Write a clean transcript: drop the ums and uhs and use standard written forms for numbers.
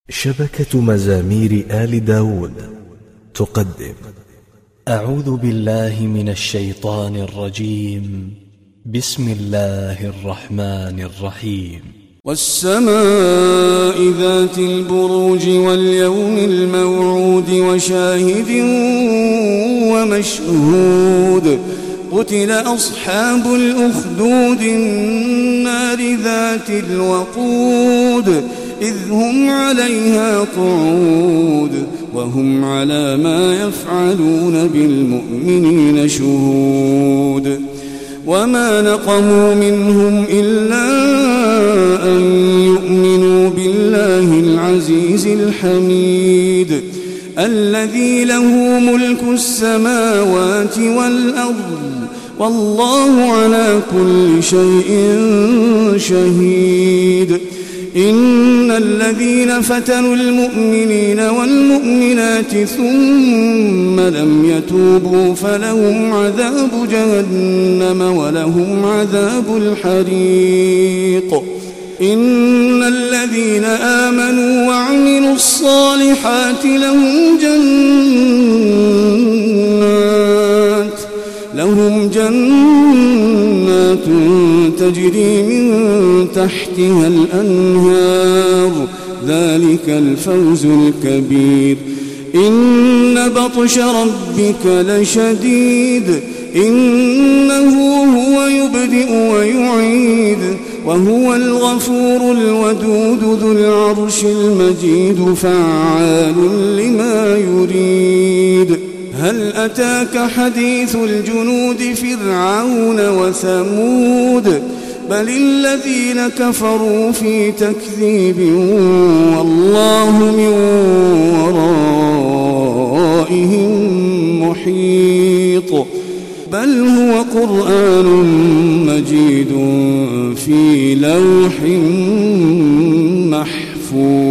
شبكة مزامير آل داود تقدم. أعوذ بالله من الشيطان الرجيم. بسم الله الرحمن الرحيم. والسماء ذات البروج واليوم الموعود وشاهد ومشهود. قتل أصحاب الأخدود النار ذات الوقود إذ هم عليها قعود وهم على ما يفعلون بالمؤمنين شهود. وما نقموا منهم إلا أن يؤمنوا بالله العزيز الحميد الذي له ملك السماوات والأرض والله على كل شيء شهيد. إن الذين فتنوا المؤمنين والمؤمنات ثم لم يتوبوا فلهم عذاب جهنم ولهم عذاب الحريق. إن الذين آمنوا وعملوا الصالحات لهم جنات تجري من تحتها الأنهار ذلك الفوز الكبير. إن بطش ربك لشديد إنه هو يبدئ ويعيد وهو الغفور الودود ذو العرش المجيد فعال لما يريد. هل أتاك حديث الجنود فرعون وثمود بل الذين كفروا في تكذيب والله من ورائهم محيط. بل هو قرآن مجيد في لوح محفوظ.